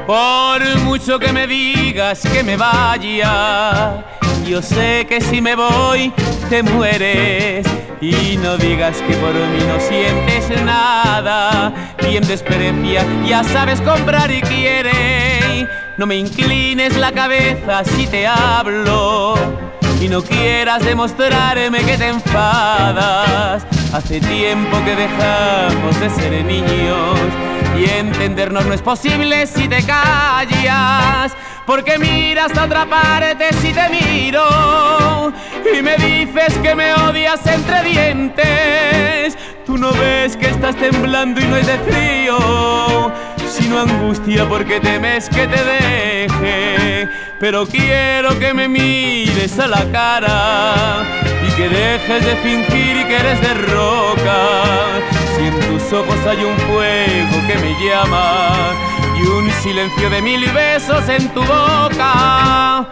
Por mucho que me digas que me vaya, yo sé que si me voy te mueres. Y no digas que por mí no sientes nada. Quien desprecia ya sabes comprar y quiere. No me inclines la cabeza si te hablo y no quieras demostrarme que te enfadas. Hace tiempo que dejamos de ser niños y entendernos no es posible si te callas. Porque miras a otra parte si te miro y me dices que me odias entre dientes. Tú no ves que estás temblando y no es de frío, sino angustia porque temes que te deje. Pero quiero que me mires a la cara y que dejes de fingir y que eres de roca. Si en tus ojos hay un fuego que me llama y un silencio de 1000 besos en tu boca.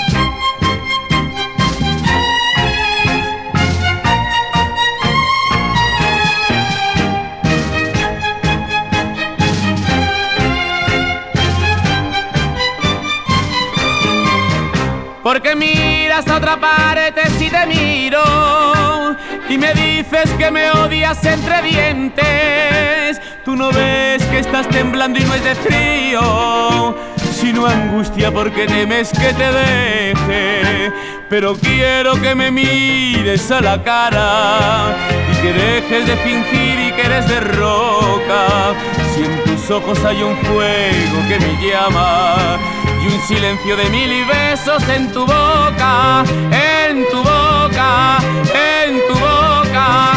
Porque miras a otra parte si te miro y me dices que me odias entre dientes. Tú no ves que estás temblando y no es de frío, sino angustia porque temes que te deje. Pero quiero que me mires a la cara y que dejes de fingir y que eres de roca. Si en tus ojos hay un fuego que me llama y un silencio de 1000 besos en tu boca, en tu boca, en tu boca.